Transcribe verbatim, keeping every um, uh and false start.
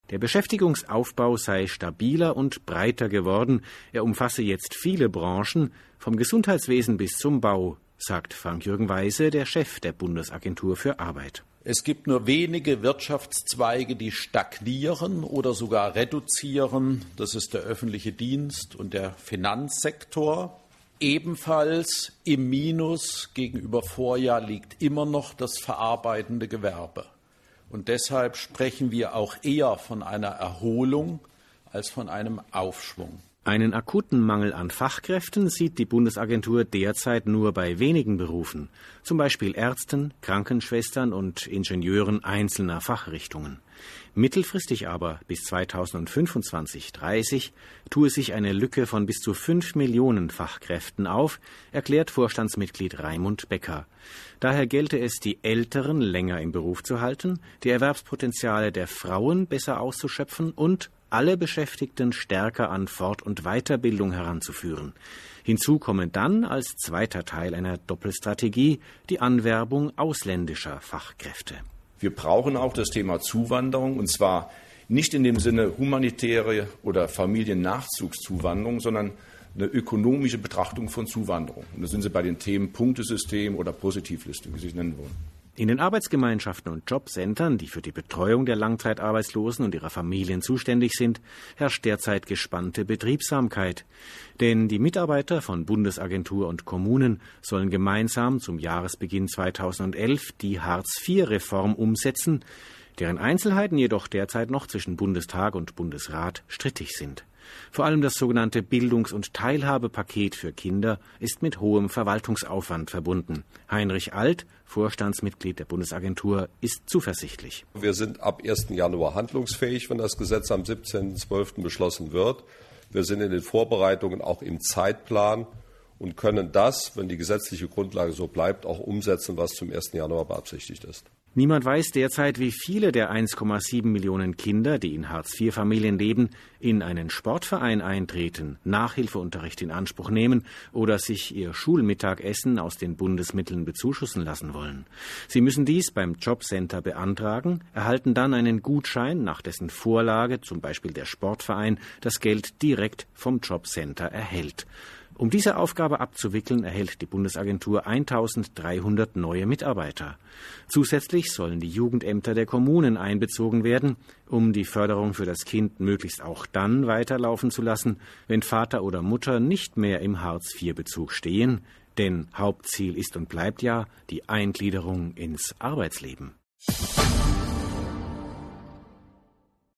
Der Beschäftigungsaufbau sei stabiler und breiter geworden. Er umfasse jetzt viele Branchen, vom Gesundheitswesen bis zum Bau, sagt Frank-Jürgen Weise, der Chef der Bundesagentur für Arbeit. Es gibt nur wenige Wirtschaftszweige, die stagnieren oder sogar reduzieren. Das ist der öffentliche Dienst und der Finanzsektor. Ebenfalls im Minus gegenüber Vorjahr liegt immer noch das verarbeitende Gewerbe. Und deshalb sprechen wir auch eher von einer Erholung als von einem Aufschwung. Einen akuten Mangel an Fachkräften sieht die Bundesagentur derzeit nur bei wenigen Berufen, zum Beispiel Ärzten, Krankenschwestern und Ingenieuren einzelner Fachrichtungen. Mittelfristig aber bis zweitausendfünfundzwanzig dreißig tue sich eine Lücke von bis zu fünf Millionen Fachkräften auf, erklärt Vorstandsmitglied Raimund Becker. Daher gelte es, die Älteren länger im Beruf zu halten, die Erwerbspotenziale der Frauen besser auszuschöpfen und alle Beschäftigten stärker an Fort- und Weiterbildung heranzuführen. Hinzu komme dann als zweiter Teil einer Doppelstrategie die Anwerbung ausländischer Fachkräfte. Wir brauchen auch das Thema Zuwanderung, und zwar nicht in dem Sinne humanitäre oder Familiennachzugszuwanderung, sondern eine ökonomische Betrachtung von Zuwanderung. Und da sind Sie bei den Themen Punktesystem oder Positivliste, wie Sie es nennen wollen. In den Arbeitsgemeinschaften und Jobcentern, die für die Betreuung der Langzeitarbeitslosen und ihrer Familien zuständig sind, herrscht derzeit gespannte Betriebsamkeit. Denn die Mitarbeiter von Bundesagentur und Kommunen sollen gemeinsam zum Jahresbeginn zweitausendelf die Hartz vier Reform umsetzen, deren Einzelheiten jedoch derzeit noch zwischen Bundestag und Bundesrat strittig sind. Vor allem das sogenannte Bildungs- und Teilhabepaket für Kinder ist mit hohem Verwaltungsaufwand verbunden. Heinrich Alt, Vorstandsmitglied der Bundesagentur, ist zuversichtlich. Wir sind ab ersten Januar handlungsfähig, wenn das Gesetz am siebzehnten zwölften beschlossen wird. Wir sind in den Vorbereitungen auch im Zeitplan und können das, wenn die gesetzliche Grundlage so bleibt, auch umsetzen, was zum ersten Januar beabsichtigt ist. Niemand weiß derzeit, wie viele der eins Komma sieben Millionen Kinder, die in Hartz vier Familien leben, in einen Sportverein eintreten, Nachhilfeunterricht in Anspruch nehmen oder sich ihr Schulmittagessen aus den Bundesmitteln bezuschussen lassen wollen. Sie müssen dies beim Jobcenter beantragen, erhalten dann einen Gutschein, nach dessen Vorlage zum Beispiel der Sportverein das Geld direkt vom Jobcenter erhält. Um diese Aufgabe abzuwickeln, erhält die Bundesagentur eintausenddreihundert neue Mitarbeiter. Zusätzlich sollen die Jugendämter der Kommunen einbezogen werden, um die Förderung für das Kind möglichst auch dann weiterlaufen zu lassen, wenn Vater oder Mutter nicht mehr im Hartz vier Bezug stehen. Denn Hauptziel ist und bleibt ja die Eingliederung ins Arbeitsleben.